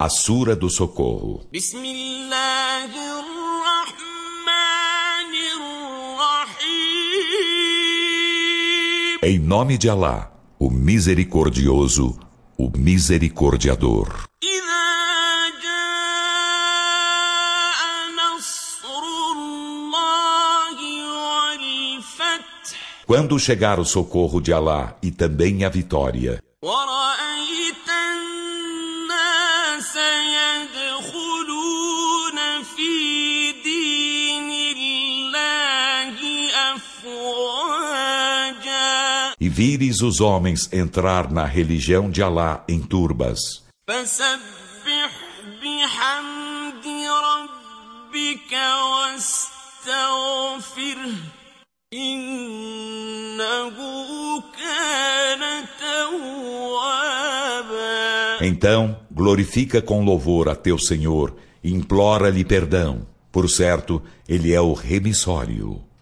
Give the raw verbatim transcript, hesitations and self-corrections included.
A Sura do Socorro. Em nome de Alá, o Misericordioso, o Misericordiador. Quando chegar o socorro de Alá e também a vitória, e vires os homens entrar na religião de Alá em turbas, então glorifica com louvor a teu Senhor e implora-lhe perdão. Por certo, ele é o remissório.